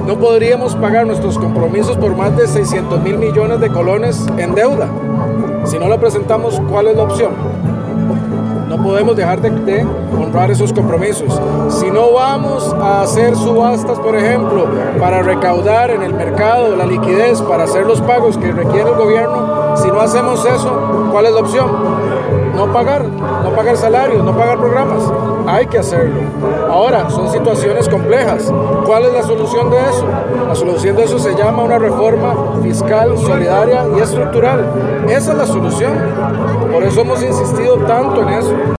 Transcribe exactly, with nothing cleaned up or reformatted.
No podríamos pagar nuestros compromisos por más de seiscientos mil millones de colones en deuda. Si no la presentamos, ¿cuál es la opción? No podemos dejar de, de honrar esos compromisos. Si no vamos a hacer subastas, por ejemplo, para recaudar en el mercado la liquidez para hacer los pagos que requiere el gobierno, si no hacemos eso, ¿cuál es la opción? No pagar, no pagar salarios, no pagar programas. Hay que hacerlo. Ahora, son situaciones complejas. ¿Cuál es la solución de eso? La solución de eso se llama una reforma fiscal, solidaria y estructural. Esa es la solución. Por eso hemos insistido tanto en eso.